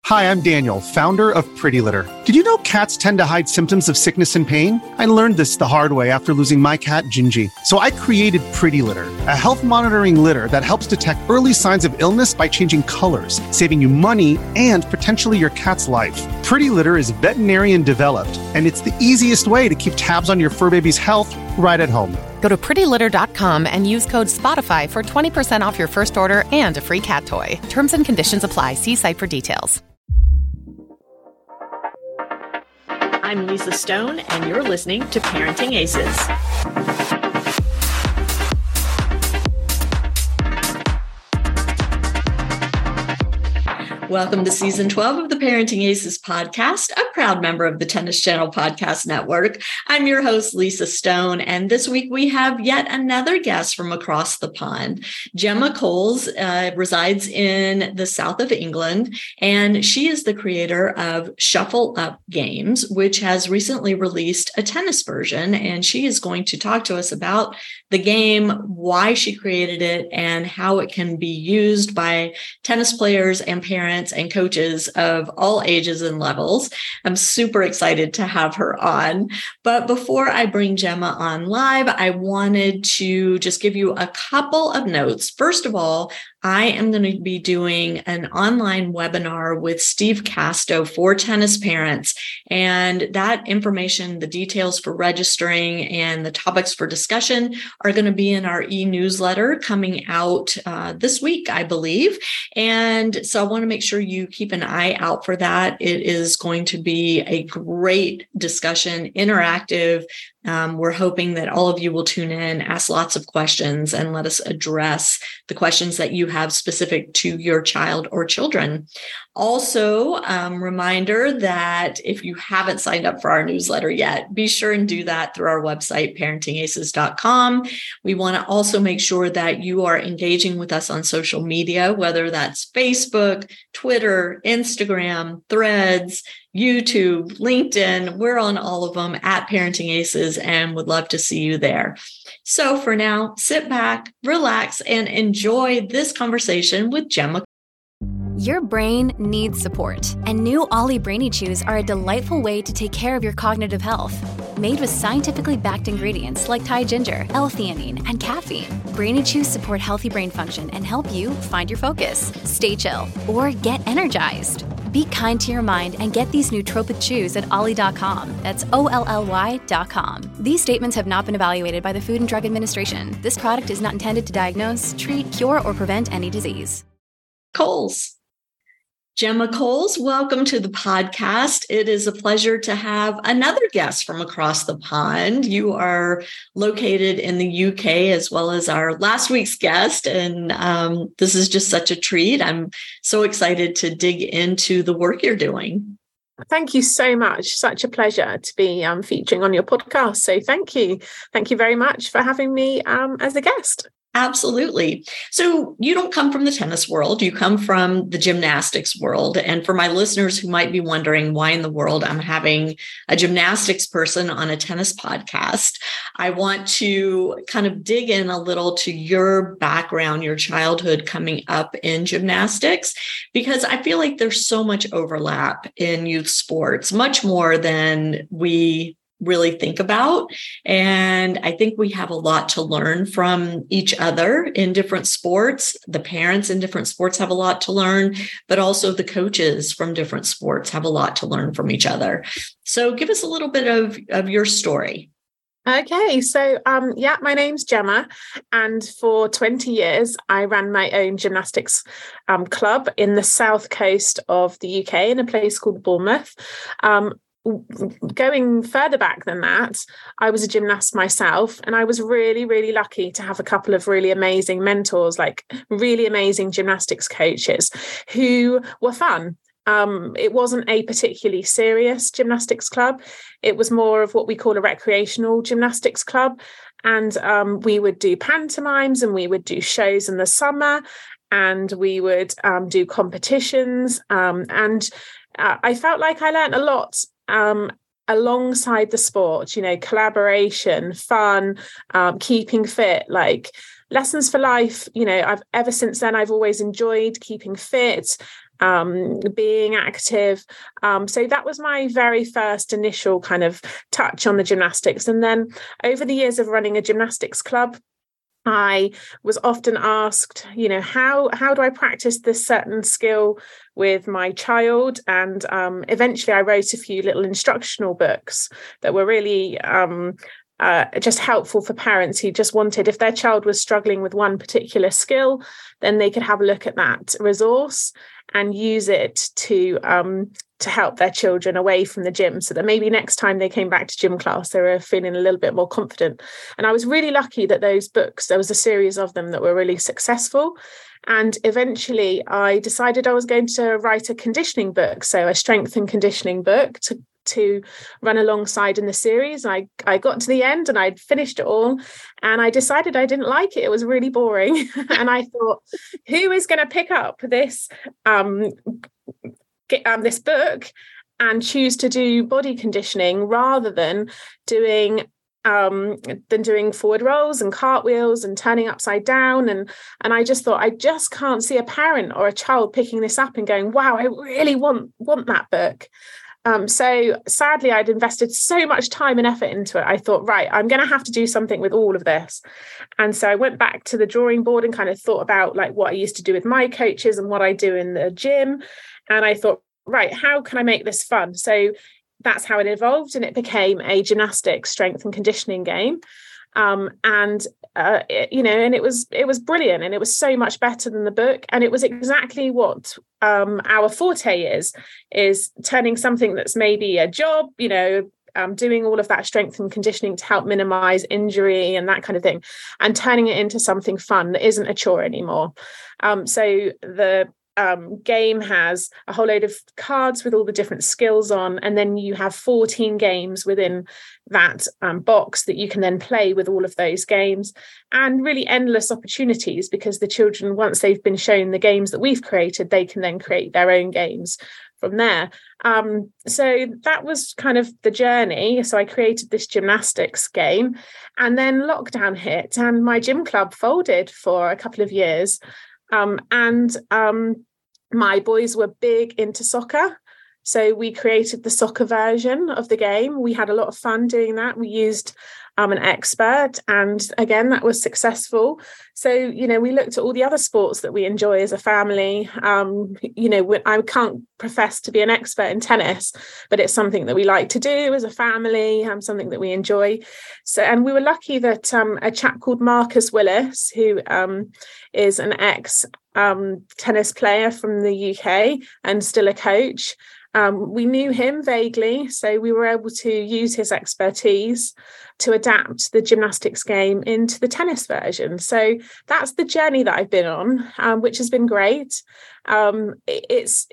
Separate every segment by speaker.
Speaker 1: Hi, I'm Daniel, founder of Pretty Litter. Did you know cats tend to hide symptoms of sickness and pain? I learned this the hard way after losing my cat, Gingy. So I created Pretty Litter, a health monitoring litter that helps detect early signs of illness by changing colors, saving you money and potentially your cat's life. Pretty Litter is veterinarian developed, and it's the easiest way to keep tabs on your fur baby's health right at home.
Speaker 2: Go to prettylitter.com and use code SPOTIFY for 20% off your first order and a free cat toy. Terms and conditions apply. See site for details.
Speaker 3: I'm Lisa Stone, and you're listening to Parenting Aces. Welcome to Season 12 of the Parenting Aces podcast, a proud member of the Tennis Channel Podcast Network. I'm your host, Lisa Stone, and this week we have yet another guest from across the pond. Gemma Coles resides in the south of England, and she is the creator of Shuffle Up Games, which has recently released a tennis version, and she is going to talk to us about the game, why she created it, and how it can be used by tennis players and parents and coaches of all ages and levels. I'm super excited to have her on. But before I bring Gemma on live, I wanted to just give you a couple of notes. First of all, I am going to be doing an online webinar with Steve Casto for tennis parents. And that information, the details for registering and the topics for discussion are going to be in our e-newsletter coming out this week, I believe. And so I want to make sure you keep an eye out for that. It is going to be a great discussion, interactive. We're hoping that all of you will tune in, ask lots of questions, and let us address the questions that you have specific to your child or children. Also, reminder that if you haven't signed up for our newsletter yet, be sure and do that through our website, parentingaces.com. We want to also make sure that you are engaging with us on social media, whether that's Facebook, Twitter, Instagram, Threads, YouTube, LinkedIn. We're on all of them at Parenting Aces and would love to see you there. So for now, sit back, relax, and enjoy this conversation with Gemma.
Speaker 4: Your brain needs support, and new Ollie Brainy Chews are a delightful way to take care of your cognitive health. Made with scientifically backed ingredients like Thai ginger, L-theanine, and caffeine, Brainy Chews support healthy brain function and help you find your focus, stay chill, or get energized. Be kind to your mind and get these nootropic chews at ollie.com. That's OLLY.com. These statements have not been evaluated by the Food and Drug Administration. This product is not intended to diagnose, treat, cure, or prevent any disease.
Speaker 3: Coles. Gemma Coles, welcome to the podcast. It is a pleasure to have another guest from across the pond. You are located in the UK as well as our last week's guest, and this is just such a treat. I'm so excited to dig into the work you're doing.
Speaker 5: Thank you so much. Such a pleasure to be featuring on your podcast. So thank you. Thank you very much for having me as a guest.
Speaker 3: Absolutely. So you don't come from the tennis world, you come from the gymnastics world. And for my listeners who might be wondering why in the world I'm having a gymnastics person on a tennis podcast, I want to kind of dig in a little to your background, your childhood coming up in gymnastics, because I feel like there's so much overlap in youth sports, much more than we really think about. And I think we have a lot to learn from each other in different sports. The parents in different sports have a lot to learn, but also the coaches from different sports have a lot to learn from each other. So give us a little bit of your story.
Speaker 5: Okay, so my name's Gemma, and for 20 years I ran my own gymnastics club in the south coast of the UK in a place called Bournemouth. Going further back than that, I was a gymnast myself, and I was really, really lucky to have a couple of really amazing mentors, like really amazing gymnastics coaches who were fun. It wasn't a particularly serious gymnastics club. It was more of what we call a recreational gymnastics club. And we would do pantomimes and we would do shows in the summer, and we would do competitions. And I felt like I learned a lot alongside the sport, collaboration, fun, keeping fit, like lessons for life. Ever since then, I've always enjoyed keeping fit, being active. So that was my very first initial kind of touch on the gymnastics. And then over the years of running a gymnastics club, I was often asked, how do I practice this certain skill with my child? And eventually I wrote a few little instructional books that were really just helpful for parents who just wanted, if their child was struggling with one particular skill, then they could have a look at that resource and use it to help their children away from the gym, so that maybe next time they came back to gym class, they were feeling a little bit more confident. And I was really lucky that those books, there was a series of them that were really successful. And eventually I decided I was going to write a conditioning book, so a strength and conditioning book to run alongside in the series. I got to the end and I'd finished it all, and I decided I didn't like it. It was really boring. And I thought, who is going to pick up this this book and choose to do body conditioning rather than doing forward rolls and cartwheels and turning upside down? And I just thought, I just can't see a parent or a child picking this up and going, wow, I really want that book. So sadly, I'd invested so much time and effort into it. I thought, right, I'm going to have to do something with all of this. And so I went back to the drawing board and kind of thought about like what I used to do with my coaches and what I do in the gym. And I thought, right, how can I make this fun? So that's how it evolved, and it became a gymnastics strength and conditioning game. And it was brilliant, and it was so much better than the book. And it was exactly what our forte is turning something that's maybe a job, doing all of that strength and conditioning to help minimize injury and that kind of thing, and turning it into something fun that isn't a chore anymore. So the game has a whole load of cards with all the different skills on, and then you have 14 games within that box that you can then play with all of those games, and really endless opportunities, because the children, once they've been shown the games that we've created, they can then create their own games from there. So that was kind of the journey. So I created this gymnastics game, and then lockdown hit and my gym club folded for a couple of years. My boys were big into soccer. So we created the soccer version of the game. We had a lot of fun doing that. We used an expert, and again, that was successful. So, we looked at all the other sports that we enjoy as a family. I can't profess to be an expert in tennis, but it's something that we like to do as a family, something that we enjoy. So, and we were lucky that a chap called Marcus Willis, who is an ex tennis player from the UK and still a coach, we knew him vaguely, so we were able to use his expertise to adapt the gymnastics game into the tennis version. So that's the journey that I've been on, which has been great. It's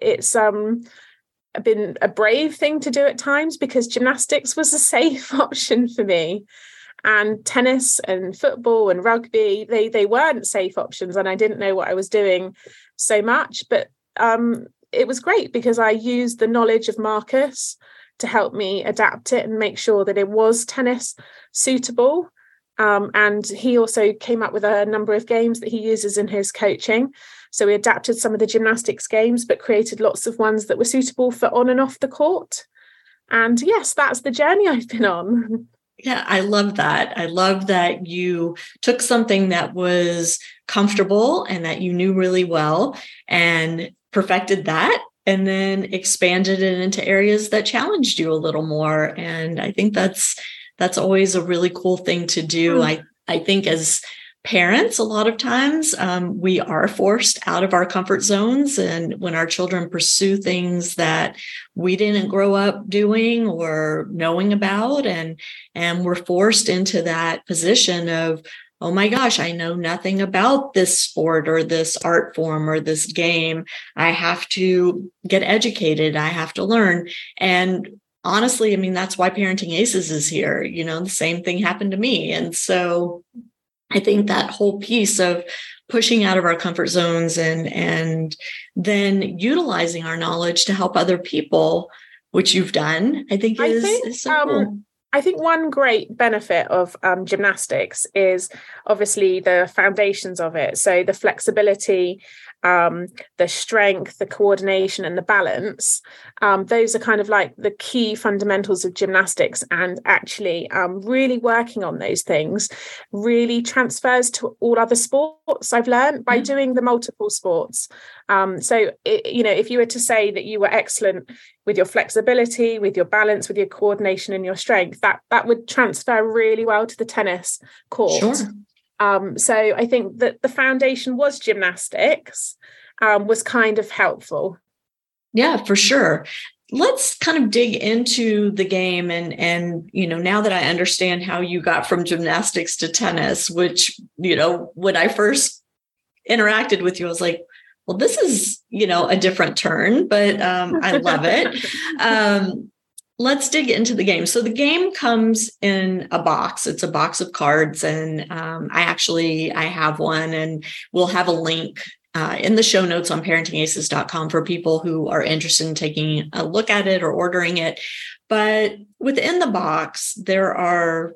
Speaker 5: been a brave thing to do at times, because gymnastics was a safe option for me, and tennis and football and rugby, they weren't safe options, and I didn't know what I was doing so much. But it was great because I used the knowledge of Marcus to help me adapt it and make sure that it was tennis suitable. And he also came up with a number of games that he uses in his coaching. So we adapted some of the gymnastics games, but created lots of ones that were suitable for on and off the court. And yes, that's the journey I've been on.
Speaker 3: Yeah, I love that. I love that you took something that was comfortable and that you knew really well and perfected that, and then expanded it into areas that challenged you a little more. And I think that's always a really cool thing to do. I think as parents, a lot of times we are forced out of our comfort zones. And when our children pursue things that we didn't grow up doing or knowing about, and we're forced into that position of, oh my gosh, I know nothing about this sport or this art form or this game. I have to get educated. I have to learn. And honestly, I mean, that's why Parenting Aces is here. The same thing happened to me. And so I think that whole piece of pushing out of our comfort zones and then utilizing our knowledge to help other people, which you've done, I think is so cool.
Speaker 5: I think one great benefit of gymnastics is obviously the foundations of it. So the flexibility the strength, the coordination, and the balance. Those are kind of like the key fundamentals of gymnastics, and actually really working on those things really transfers to all other sports, I've learned, by doing the multiple sports. If you were to say that you were excellent with your flexibility, with your balance, with your coordination and your strength, that would transfer really well to the tennis court.
Speaker 3: Sure.
Speaker 5: So I think that the foundation was gymnastics, was kind of helpful.
Speaker 3: Yeah, for sure. Let's kind of dig into the game and now that I understand how you got from gymnastics to tennis, which, when I first interacted with you, I was like, well, this is, a different turn, but I love it. Let's dig into the game. So the game comes in a box. It's a box of cards. And I have one, and we'll have a link in the show notes on parentingaces.com for people who are interested in taking a look at it or ordering it. But within the box, there are,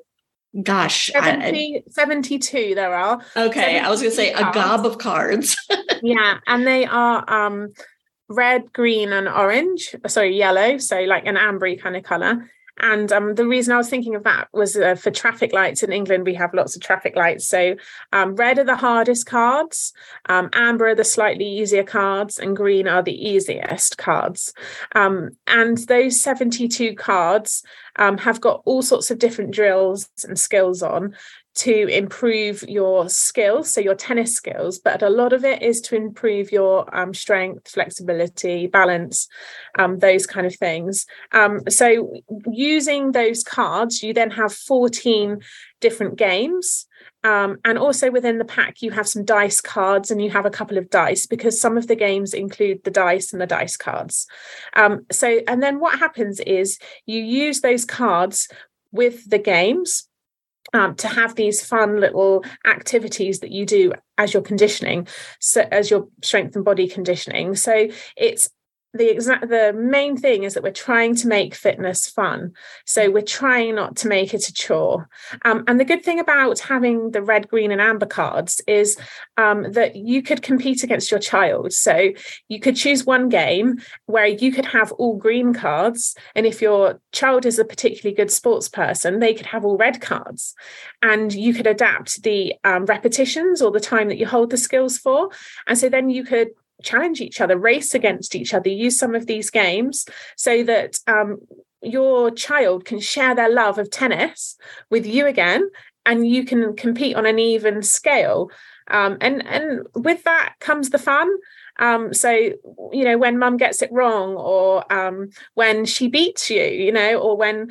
Speaker 5: 72 there are.
Speaker 3: Okay, I was going to say
Speaker 5: cards.
Speaker 3: A gob of cards.
Speaker 5: Yeah, and they are red, green, and orange. Sorry, yellow. So like an ambery kind of color. And the reason I was thinking of that was for traffic lights in England, we have lots of traffic lights. So red are the hardest cards, amber are the slightly easier cards, and green are the easiest cards. And those 72 cards have got all sorts of different drills and skills on to improve your skills, so your tennis skills, but a lot of it is to improve your strength, flexibility, balance, those kind of things. So using those cards, you then have 14 different games. And also within the pack, you have some dice cards, and you have a couple of dice, because some of the games include the dice and the dice cards. And then what happens is you use those cards with the games to have these fun little activities that you do as you're conditioning, so as your strength and body conditioning. So it's the main thing is that we're trying to make fitness fun. So we're trying not to make it a chore. And the good thing about having the red, green, and amber cards is that you could compete against your child. So you could choose one game where you could have all green cards. And if your child is a particularly good sports person, they could have all red cards. And you could adapt the repetitions or the time that you hold the skills for. And so then you could challenge each other, race against each other, use some of these games so that your child can share their love of tennis with you again, and you can compete on an even scale. And with that comes the fun. So, when mum gets it wrong, or when she beats you, or when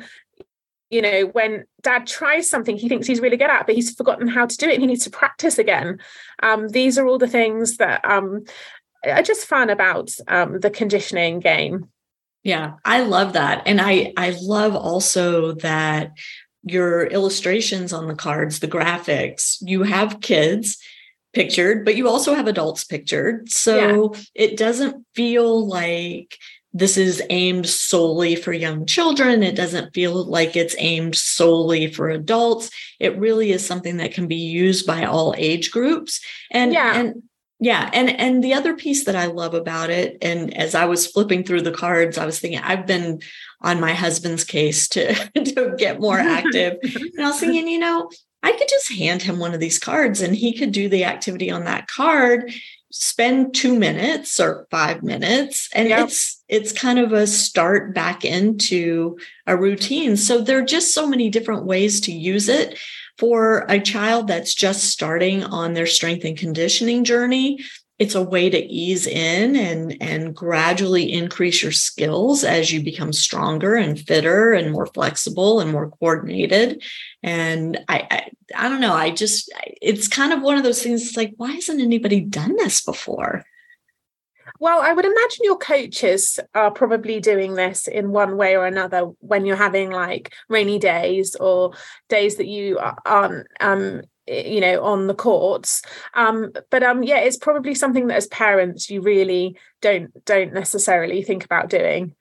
Speaker 5: dad tries something he thinks he's really good at, but he's forgotten how to do it and he needs to practice again. These are all the things that are just fun about the conditioning game.
Speaker 3: Yeah, I love that. And I love also that your illustrations on the cards, the graphics, you have kids pictured, but you also have adults pictured. So It doesn't feel like this is aimed solely for young children. It doesn't feel like it's aimed solely for adults. It really is something that can be used by all age groups. And the other piece that I love about it, and as I was flipping through the cards, I was thinking, I've been on my husband's case to get more active. And I was thinking, I could just hand him one of these cards and he could do the activity on that card, spend 2 minutes or 5 minutes. And it's kind of a start back into a routine. So there are just so many different ways to use it. For a child that's just starting on their strength and conditioning journey, it's a way to ease in and gradually increase your skills as you become stronger and fitter and more flexible and more coordinated. And I don't know, it's kind of one of those things. It's like, why hasn't anybody done this before?
Speaker 5: Well, I would imagine your coaches are probably doing this in one way or another when you're having like rainy days or days that you aren't, on the courts. It's probably something that as parents you really don't necessarily think about doing.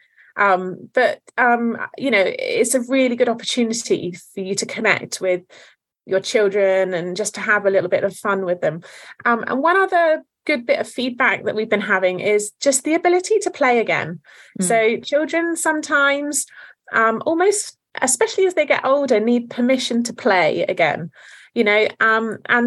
Speaker 5: It's a really good opportunity for you to connect with your children and just to have a little bit of fun with them. And one other good bit of feedback that we've been having is just the ability to play again. So children sometimes almost, especially as they get older, need permission to play again, and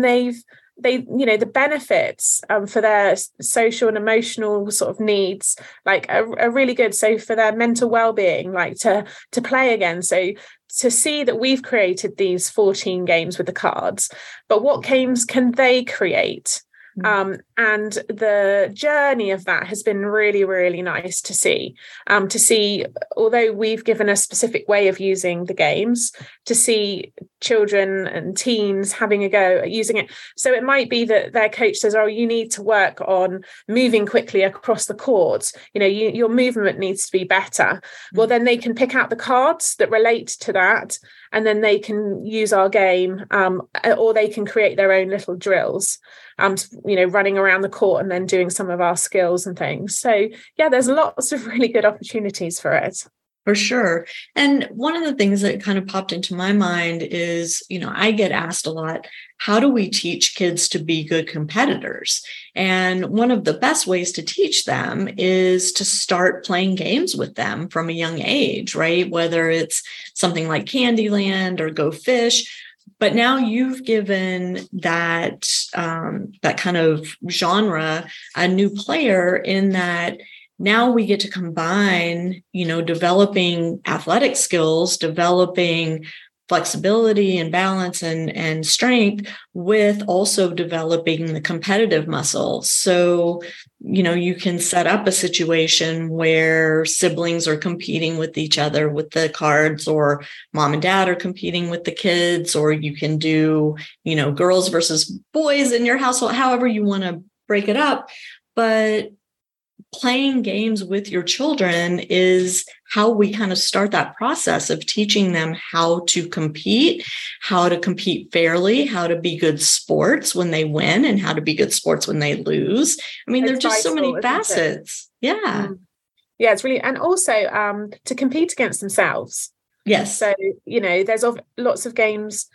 Speaker 5: the benefits for their social and emotional sort of needs are really good. So for their mental well-being, to play again. So to see that we've created these 14 games with the cards, but what games can they create? And the journey of that has been really, really nice to see, although we've given a specific way of using the games, to see children and teens having a go at using it. So it might be that their coach says, oh, you need to work on moving quickly across the court. Your movement needs to be better. Well, then they can pick out the cards that relate to that, and then they can use our game, or they can create their own little drills, running around the court and then doing some of our skills and things. So yeah, there's lots of really good opportunities for it.
Speaker 3: For sure. And one of the things that kind of popped into my mind is, I get asked a lot, how do we teach kids to be good competitors? And one of the best ways to teach them is to start playing games with them from a young age, right? Whether it's something like Candyland or Go Fish. But now you've given that kind of genre a new player, in that now we get to combine, developing athletic skills, developing flexibility and balance and strength, with also developing the competitive muscle. So, you can set up a situation where siblings are competing with each other with the cards, or mom and dad are competing with the kids, or you can do, girls versus boys in your household, however you want to break it up. But playing games with your children is how we kind of start that process of teaching them how to compete fairly, how to be good sports when they win, and how to be good sports when they lose. I mean, there's just so many facets. Yeah.
Speaker 5: Yeah, it's really, and also to compete against themselves.
Speaker 3: Yes.
Speaker 5: So, there's lots of games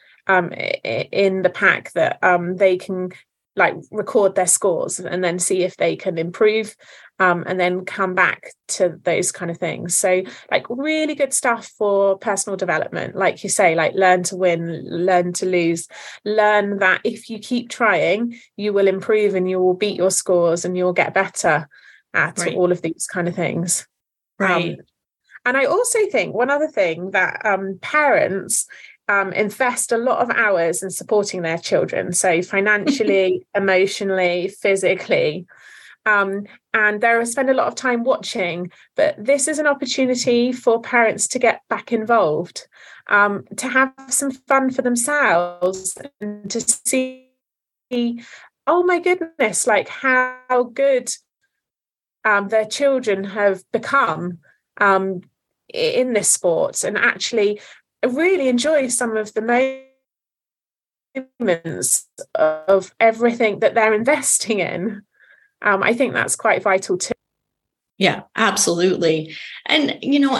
Speaker 5: in the pack that they can record their scores and then see if they can improve, and then come back to those kind of things. So really good stuff for personal development. Like you say, learn to win, learn to lose, learn that if you keep trying, you will improve and you will beat your scores and you'll get better at all of these kind of things.
Speaker 3: Right.
Speaker 5: And I also think one other thing that parents invest a lot of hours in supporting their children, so financially, emotionally, physically, and they spend a lot of time watching. But this is an opportunity for parents to get back involved, to have some fun for themselves, and to see, oh my goodness, how good their children have become in this sport, and actually really enjoy some of the moments of everything that they're investing in. I think that's quite vital too.
Speaker 3: Yeah, absolutely. And,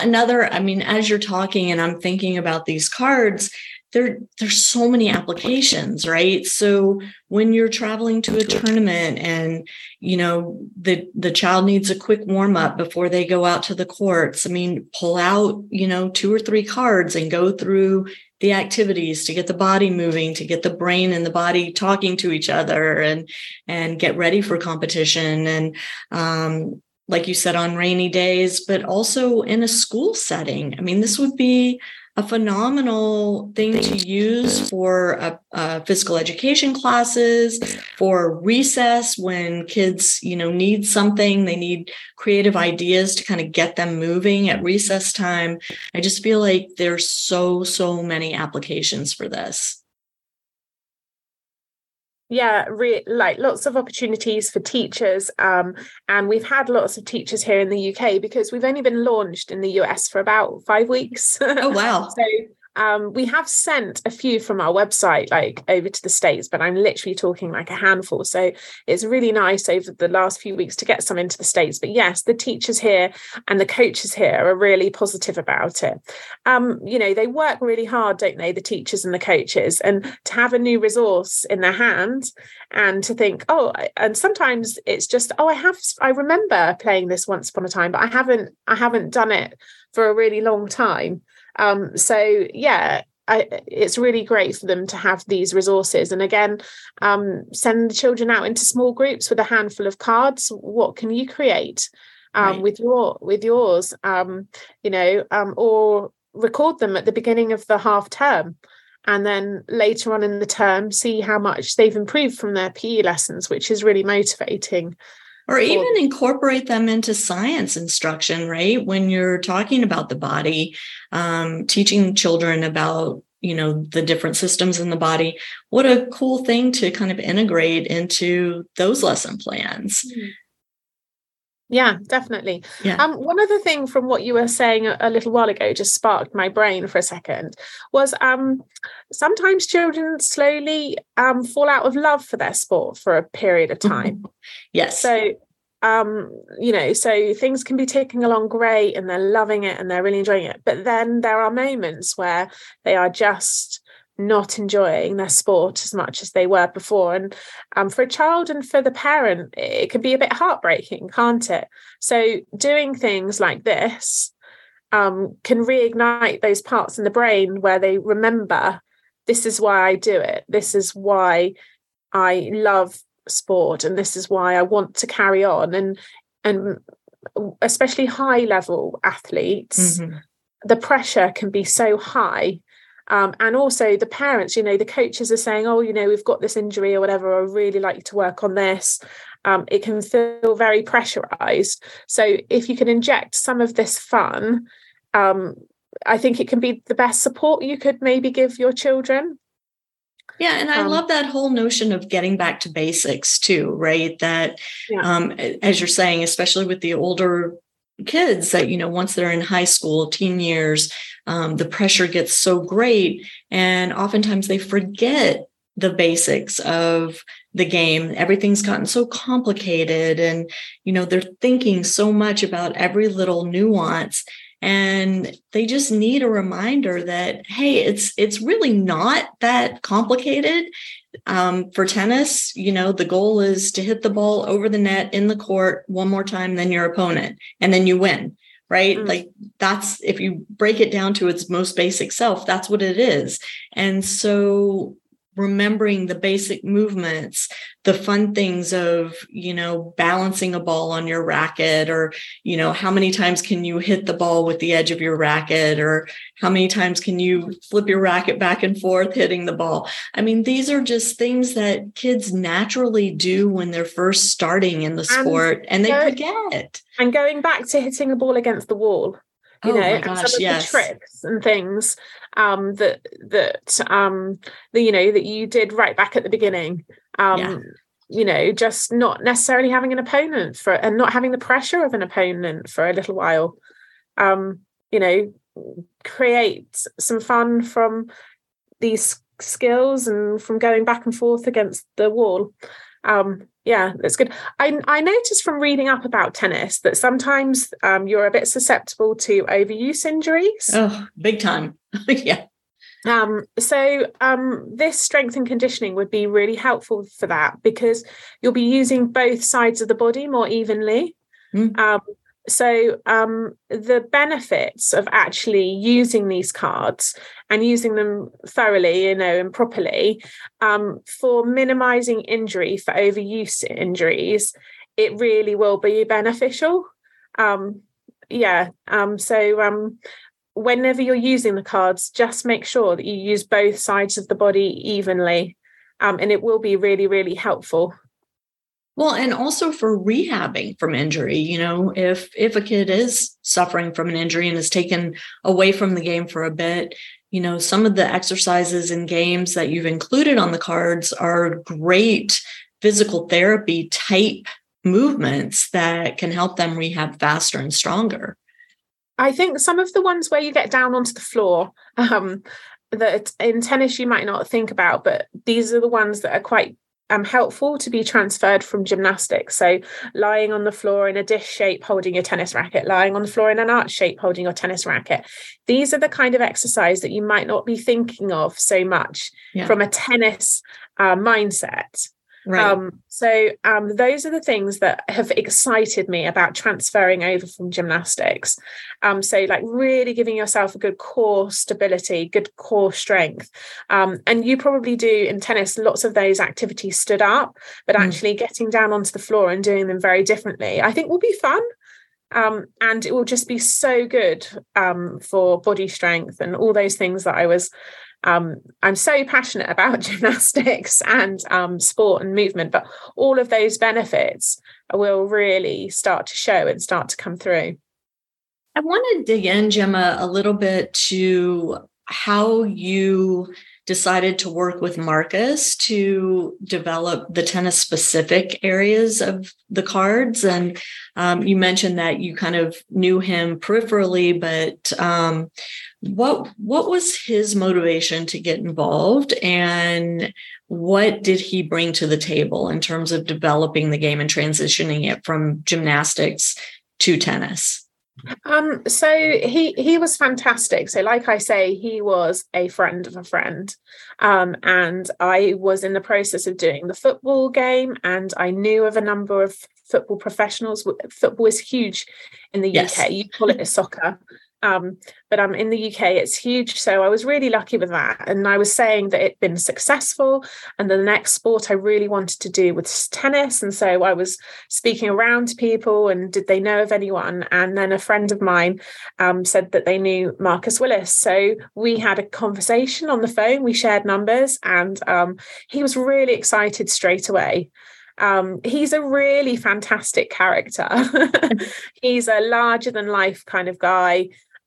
Speaker 3: as you're talking and I'm thinking about these cards, there's so many applications, right? So when you're traveling to a tournament and, the child needs a quick warm up before they go out to the courts, pull out, 2 or 3 cards and go through the activities to get the body moving, to get the brain and the body talking to each other, and get ready for competition. And, like you said, on rainy days, but also in a school setting. This would be a phenomenal thing to use for physical education classes, for recess when kids, need something, they need creative ideas to kind of get them moving at recess time. I just feel like there's so many applications for this.
Speaker 5: Yeah, lots of opportunities for teachers. And we've had lots of teachers here in the UK because we've only been launched in the US for about 5 weeks.
Speaker 3: Oh, wow.
Speaker 5: So we have sent a few from our website over to the States, but I'm literally talking a handful. So it's really nice over the last few weeks to get some into the States. But yes, the teachers here and the coaches here are really positive about it. They work really hard, don't they, the teachers and the coaches, and to have a new resource in their hands and to think, and sometimes it's just, I remember playing this once upon a time, but I haven't done it for a really long time. So yeah, it's really great for them to have these resources. And again, send the children out into small groups with a handful of cards. What can you create with yours? Or record them at the beginning of the half term, and then later on in the term, see how much they've improved from their PE lessons, which is really motivating.
Speaker 3: Or even incorporate them into science instruction, right? When you're talking about the body, teaching children about, the different systems in the body. What a cool thing to kind of integrate into those lesson plans.
Speaker 5: Yeah, definitely.
Speaker 3: Yeah.
Speaker 5: One other thing from what you were saying a little while ago just sparked my brain for a second was sometimes children slowly fall out of love for their sport for a period of time.
Speaker 3: Yes.
Speaker 5: So, so things can be ticking along great and they're loving it and they're really enjoying it. But then there are moments where they are just not enjoying their sport as much as they were before. And for a child and for the parent, it can be a bit heartbreaking, can't it? So doing things like this can reignite those parts in the brain where they remember, this is why I do it. This is why I love sport. And this is why I want to carry on. And especially high level athletes, the pressure can be so high. And also the parents, the coaches are saying, we've got this injury or whatever, I really like you to work on this. It can feel very pressurized. So if you can inject some of this fun, I think it can be the best support you could maybe give your children.
Speaker 3: Yeah. And I love that whole notion of getting back to basics too, right? That, as you're saying, especially with the older kids that, once they're in high school, teen years, the pressure gets so great. And oftentimes they forget the basics of the game. Everything's gotten so complicated and, they're thinking so much about every little nuance. And they just need a reminder that, hey, it's really not that complicated. For tennis, the goal is to hit the ball over the net in the court one more time than your opponent, and then you win, right? Like that's, if you break it down to its most basic self, that's what it is. And so remembering the basic movements, the fun things of, balancing a ball on your racket, or, how many times can you hit the ball with the edge of your racket, or how many times can you flip your racket back and forth hitting the ball? I mean, these are just things that kids naturally do when they're first starting in the sport, and they forget. And
Speaker 5: going back to hitting a ball against the wall, and some of the tricks and things that you did right back at the beginning. Just not necessarily having an opponent and not having the pressure of an opponent for a little while. Create some fun from these skills and from going back and forth against the wall. That's good. I noticed from reading up about tennis that sometimes you're a bit susceptible to overuse injuries.
Speaker 3: Oh, big time. Yeah.
Speaker 5: So this strength and conditioning would be really helpful for that, because you'll be using both sides of the body more evenly. So the benefits of actually using these cards and using them thoroughly, and properly, for minimizing injury, for overuse injuries, it really will be beneficial. Whenever you're using the cards, just make sure that you use both sides of the body evenly, and it will be really, really helpful.
Speaker 3: Well, and also for rehabbing from injury, if a kid is suffering from an injury and is taken away from the game for a bit, some of the exercises and games that you've included on the cards are great physical therapy type movements that can help them rehab faster and stronger.
Speaker 5: I think some of the ones where you get down onto the floor, that in tennis you might not think about, but these are the ones that are quite helpful to be transferred from gymnastics. So lying on the floor in a dish shape holding your tennis racket, lying on the floor in an arch shape holding your tennis racket. These are the kind of exercise that you might not be thinking of so much from a tennis mindset.
Speaker 3: Right.
Speaker 5: So those are the things that have excited me about transferring over from gymnastics. So like really giving yourself a good core stability, good core strength. And you probably do in tennis, lots of those activities stood up, but actually getting down onto the floor and doing them very differently, I think will be fun. And it will just be so good for body strength and all those things that I'm so passionate about gymnastics and sport and movement, but all of those benefits will really start to show and start to come through.
Speaker 3: I want to dig in, Gemma, a little bit to how you decided to work with Marcus to develop the tennis specific areas of the cards. And you mentioned that you kind of knew him peripherally, but what was his motivation to get involved, and what did he bring to the table in terms of developing the game and transitioning it from gymnastics to tennis?
Speaker 5: So he was fantastic. So like I say, he was a friend of a friend. And I was in the process of doing the football game, and I knew of a number of football professionals. Football is huge in the UK. You call it a soccer. But in the UK, it's huge. So I was really lucky with that. And I was saying that it'd been successful. And the next sport I really wanted to do was tennis. And so I was speaking around to people, and did they know of anyone? And then a friend of mine said that they knew Marcus Willis. So we had a conversation on the phone. We shared numbers, and he was really excited straight away. He's a really fantastic character. He's a larger than life kind of guy.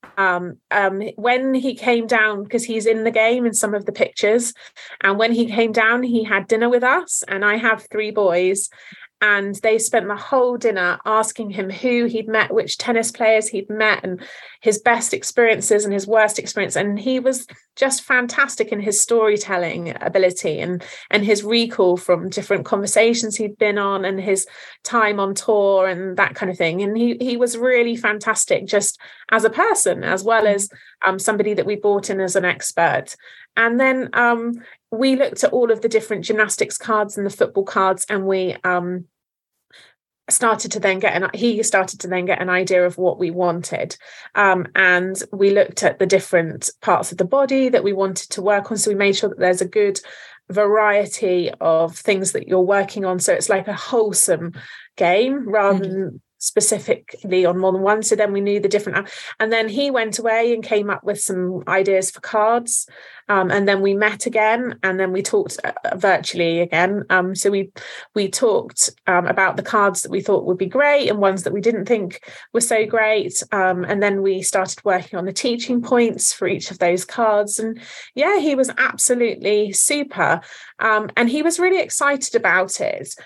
Speaker 5: When he came down, because he's in the game in some of the pictures, and when he came down, he had dinner with us, and I have 3 boys, and they spent the whole dinner asking him who he'd met, which tennis players he'd met, and his best experiences and his worst experience. And he was just fantastic in his storytelling ability and his recall from different conversations he'd been on, and his time on tour and that kind of thing. And he was really fantastic just as a person, as well as somebody that we brought in as an expert. And then we looked at all of the different gymnastics cards and the football cards, and we started to then get an idea of what we wanted. And we looked at the different parts of the body that we wanted to work on. So we made sure that there's a good variety of things that you're working on. So it's like a wholesome game rather than specifically on more than one. So then we knew the different, and then he went away and came up with some ideas for cards, and then we met again, and then we talked virtually again. So we talked about the cards that we thought would be great and ones that we didn't think were so great, and then we started working on the teaching points for each of those cards. And yeah, he was absolutely super, and he was really excited about it.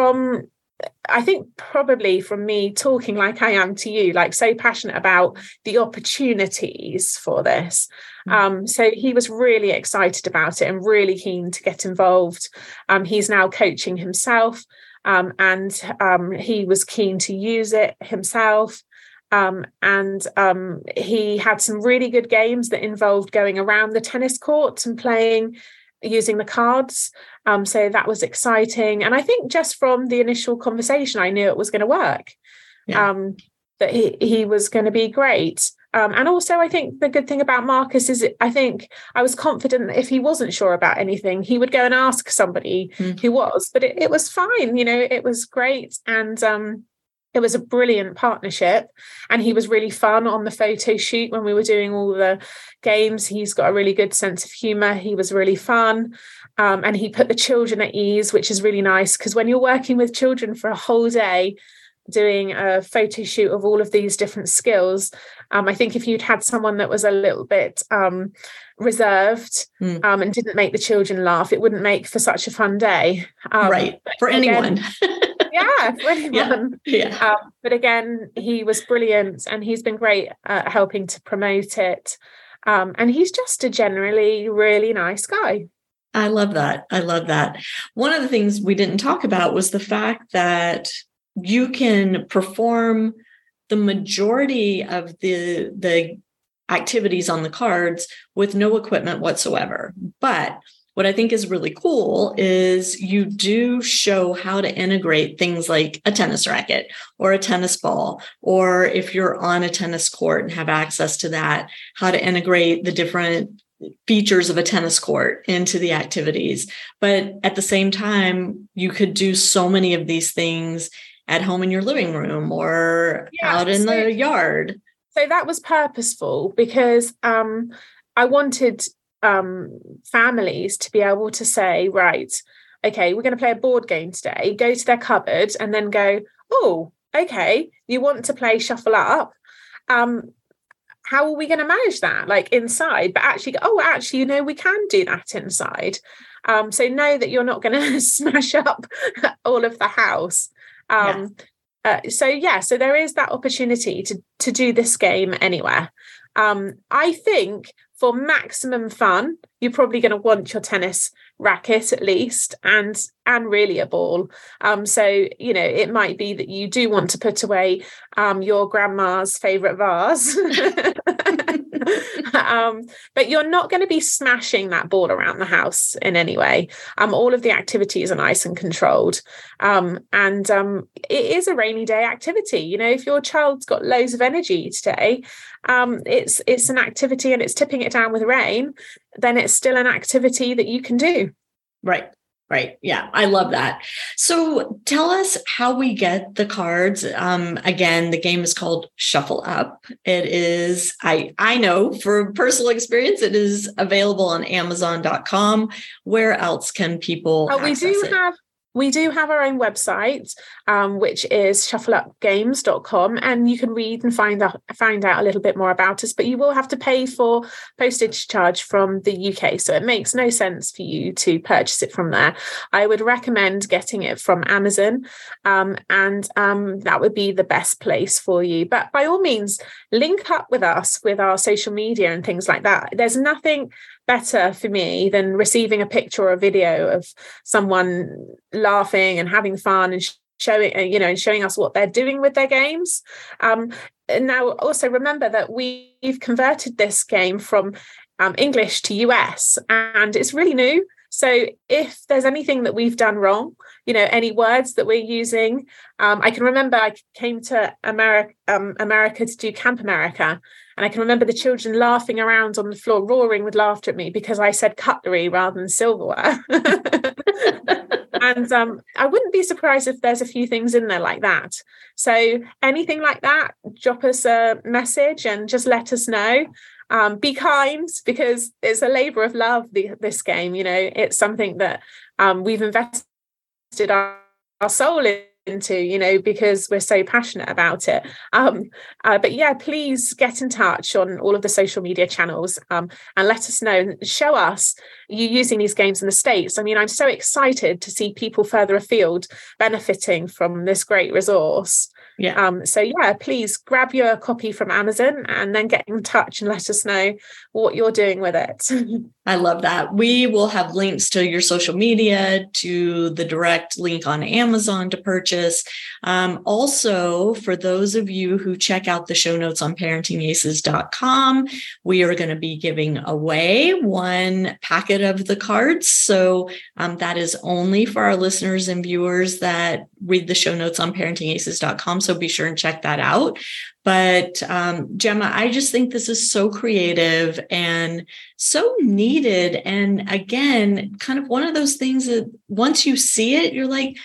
Speaker 5: I think probably from me talking like I am to you, like so passionate about the opportunities for this. So he was really excited about it and really keen to get involved. He's now coaching himself, and he was keen to use it himself. And he had some really good games that involved going around the tennis court and playing using the cards. So that was exciting. And I think just from the initial conversation, I knew it was going to work, that he was going to be great. And also, I think the good thing about Marcus is I think I was confident that if he wasn't sure about anything, he would go and ask somebody who was, but it was fine. It was great. And it was a brilliant partnership, and he was really fun on the photo shoot when we were doing all the games. He's got a really good sense of humor. He was really fun, and he put the children at ease, which is really nice, because when you're working with children for a whole day doing a photo shoot of all of these different skills, I think if you'd had someone that was a little bit reserved and didn't make the children laugh, it wouldn't make for such a fun day.
Speaker 3: Right, for anyone.
Speaker 5: Yeah, for anyone.
Speaker 3: Yeah.
Speaker 5: But again, he was brilliant, and he's been great at helping to promote it. And he's just a generally really nice guy.
Speaker 3: I love that. One of the things we didn't talk about was the fact that you can perform the majority of the activities on the cards with no equipment whatsoever. But what I think is really cool is you do show how to integrate things like a tennis racket or a tennis ball, or if you're on a tennis court and have access to that, how to integrate the different features of a tennis court into the activities. But at the same time, you could do so many of these things at home in your living room or out in the yard.
Speaker 5: So that was purposeful because I wanted families to be able to say, right, okay, we're going to play a board game today, go to their cupboard and then go, oh, okay, you want to play Shuffle Up. How are we going to manage that, like inside? But actually, we can do that inside. So know that you're not going to smash up all of the house. So there is that opportunity to do this game anywhere. I think for maximum fun, you're probably going to want your tennis racket at least, and really a ball. So it might be that you do want to put away your grandma's favorite vase. But you're not going to be smashing that ball around the house in any way. All of the activities are nice and controlled. It is a rainy day activity. If your child's got loads of energy today, it's an activity and it's tipping it down with rain, then it's still an activity that you can do.
Speaker 3: Right. Yeah, I love that. So tell us how we get the cards. Again, the game is called Shuffle Up. It is, I know for personal experience, it is available on Amazon.com. Where else can people access it?
Speaker 5: We do have our own website, which is shuffleupgames.com, and you can read and find out a little bit more about us, but you will have to pay for postage charge from the UK, so it makes no sense for you to purchase it from there. I would recommend getting it from Amazon, and that would be the best place for you. But by all means, link up with us with our social media and things like that. There's nothing better for me than receiving a picture or a video of someone laughing and having fun and showing us what they're doing with their games. Now, also remember that we've converted this game from English to US, and it's really new. So if there's anything that we've done wrong, any words that we're using, I can remember I came to America to do Camp America, and I can remember the children laughing around on the floor, roaring with laughter at me because I said cutlery rather than silverware. And I wouldn't be surprised if there's a few things in there like that. So anything like that, drop us a message and just let us know. Be kind, because it's a labor of love, this game. It's something that we've invested our soul into, because we're so passionate about it. But yeah, please get in touch on all of the social media channels and let us know and show us you using these games in the States. I mean, I'm so excited to see people further afield benefiting from this great resource. Yeah. So yeah, please grab your copy from Amazon and then get in touch and let us know what you're doing with it.
Speaker 3: I love that. We will have links to your social media, to the direct link on Amazon to purchase. Also, for those of you who check out the show notes on parentingaces.com, we are going to be giving away one packet of the cards. So that is only for our listeners and viewers that read the show notes on parentingaces.com. So be sure and check that out. But Gemma, I just think this is so creative and so needed. And again, kind of one of those things that once you see it, you're like,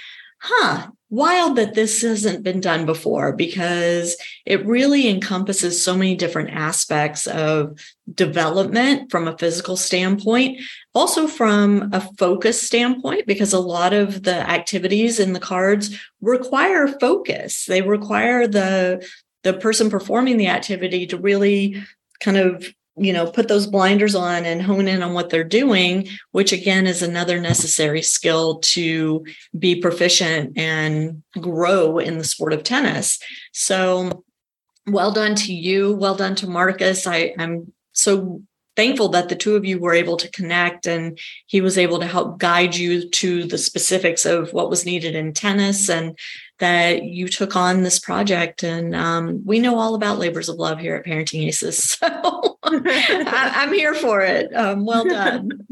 Speaker 3: wild that this hasn't been done before, because it really encompasses so many different aspects of development from a physical standpoint, also from a focus standpoint, because a lot of the activities in the cards require focus. They require the person performing the activity to really kind of, put those blinders on and hone in on what they're doing, which again is another necessary skill to be proficient and grow in the sport of tennis. So well done to you. Well done to Marcus. I'm so thankful that the two of you were able to connect and he was able to help guide you to the specifics of what was needed in tennis, and that you took on this project. And we know all about labors of love here at Parenting Aces. So I'm here for it. Well done.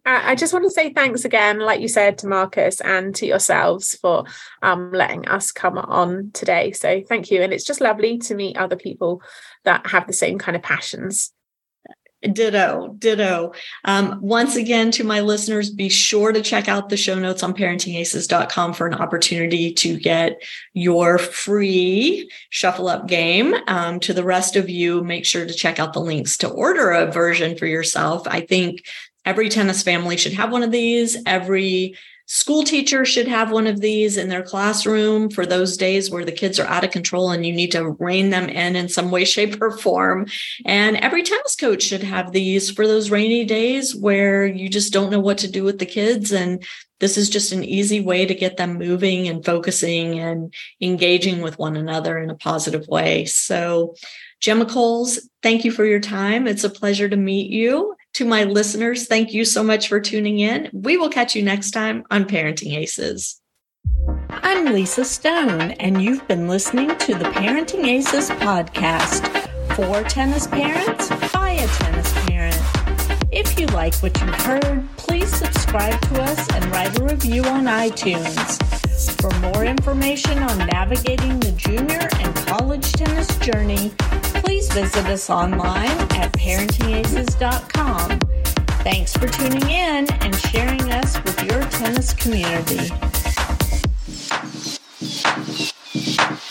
Speaker 5: I just want to say thanks again, like you said, to Marcus and to yourselves for letting us come on today. So thank you. And it's just lovely to meet other people that have the same kind of passions.
Speaker 3: Ditto. Once again, to my listeners, be sure to check out the show notes on parentingaces.com for an opportunity to get your free Shuffle Up game. To the rest of you, make sure to check out the links to order a version for yourself. I think every tennis family should have one of these. Every school teacher should have one of these in their classroom for those days where the kids are out of control and you need to rein them in some way, shape, or form. And every tennis coach should have these for those rainy days where you just don't know what to do with the kids. And this is just an easy way to get them moving and focusing and engaging with one another in a positive way. So, Gemma Coles, thank you for your time. It's a pleasure to meet you. To my listeners, thank you so much for tuning in. We will catch you next time on Parenting Aces. I'm Lisa Stone, and you've been listening to the Parenting Aces podcast. For tennis parents, by a tennis parent. If you like what you've heard, please subscribe to us and write a review on iTunes. For more information on navigating the junior and college tennis journey, please visit us online at parentingaces.com. Thanks for tuning in and sharing us with your tennis community.